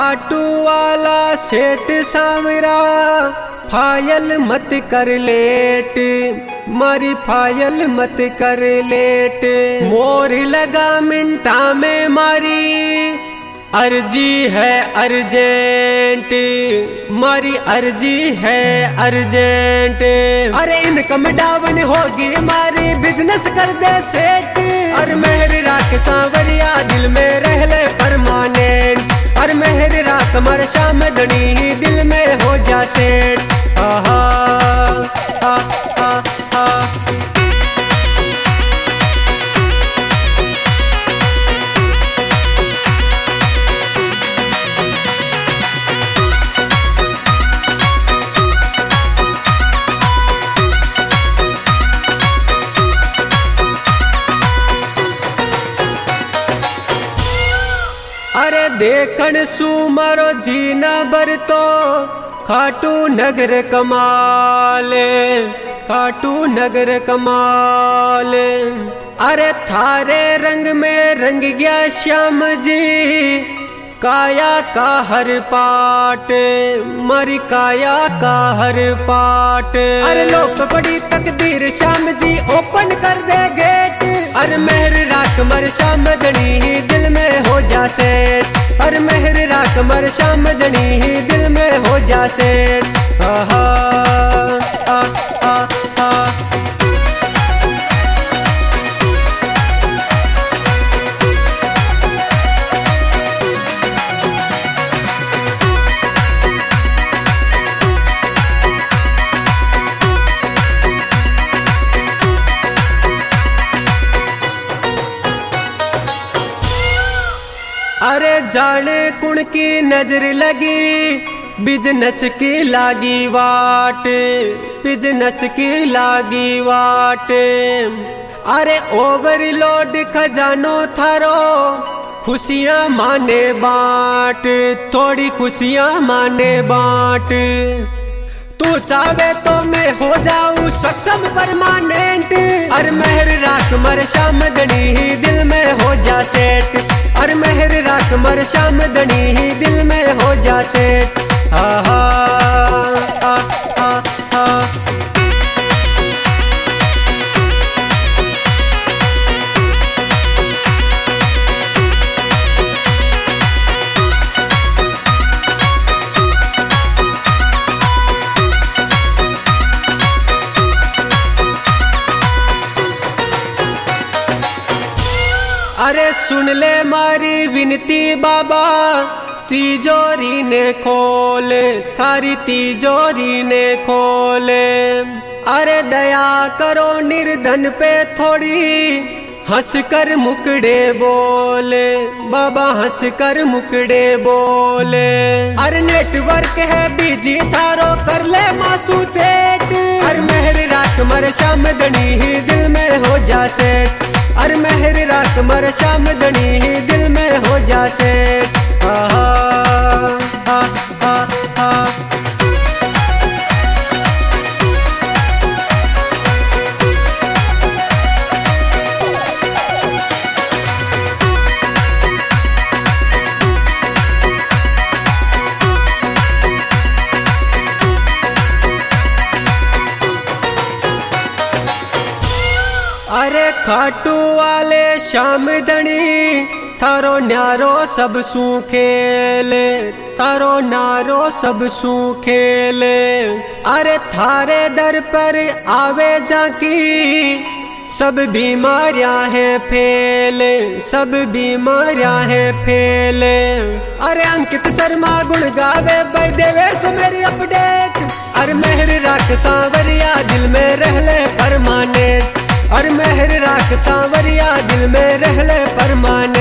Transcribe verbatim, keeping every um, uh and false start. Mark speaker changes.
Speaker 1: खाटू वाला सेठ सावरा फायल मत कर लेट, मारी फायल मत कर लेट। मोर लगा मिनटा में मारी अर्जी है अर्जेंट, मारी अर्जी है अर्जेंट। अरे इनकम डाउन होगी मारी बिजनेस कर दे सेट, और मेहर राख सांवरिया दिल में रह ले परमानेंट, और मेहर राख मर शाम धनी दिल में हो जा सेट। आहा हा हा हा। अरे देखन सुमरो जीना बर तो खाटू नगर कमाल, खाटू नगर कमाल। अरे थारे रंग में रंग गया श्याम जी काया का हर पाट, मारी काया का हर पाट। अरे लोक बड़ी तकदीर श्याम जी ओपन कर दे गेट, अरे मेहर राख मर शाम धनी दिल में हो जा सेट, अरे मेहर राख मर शाम धनी दिल में हो जा सेट। आहा आ आ आ। अरे जाने कुण की नजर लगी बिजनेस की लागी वाट, बिजनेस की लागी वाट। अरे ओवरलोड खजानो थारो खुशियां माने बाट, थोड़ी खुशियां माने बाट। तू चाहे तो मैं हो जाऊं सक्षम परमानेंट, अरे मेहर राख मर शाम धनी दिल में हो जा सेट, अरे मेहर राख मर शाम धनी दिल में हो जा सेट। आहा आ आ आ। अरे सुन ले मारी विनती बाबा तिजोरी ने खोले, थारी तिजोरी ने खोले। अरे दया करो निर्धन पे थोड़ी हंस कर मुकड़े बोले, बाबा हंस कर मुकड़े बोले। अरे नेटवर्क है बिजी थारो कर ले मासू चेट, अरे मेहर राख मर शाम धनी दिल में हो जा सेट, अरे मेहर राख मर शाम धनी दिल में हो जा सेट। आहा आ आ आ। अरे खाटू वाले श्याम धनी थारो न्यारो सब सू खेले, थारो नारो सब सू खेले। अरे थारे दर पर आवे जाकी सब बीमारियां हैं फैले, सब बीमारियां हैं फैले। अरे अंकित शर्मा गुण गावे भाई देवेश मेरी अपडेट, अरे मेहर राख सांवरिया दिल में रह ले परमानेंट, और मेहर राख सांवरिया दिल में रह ले परमानेंट।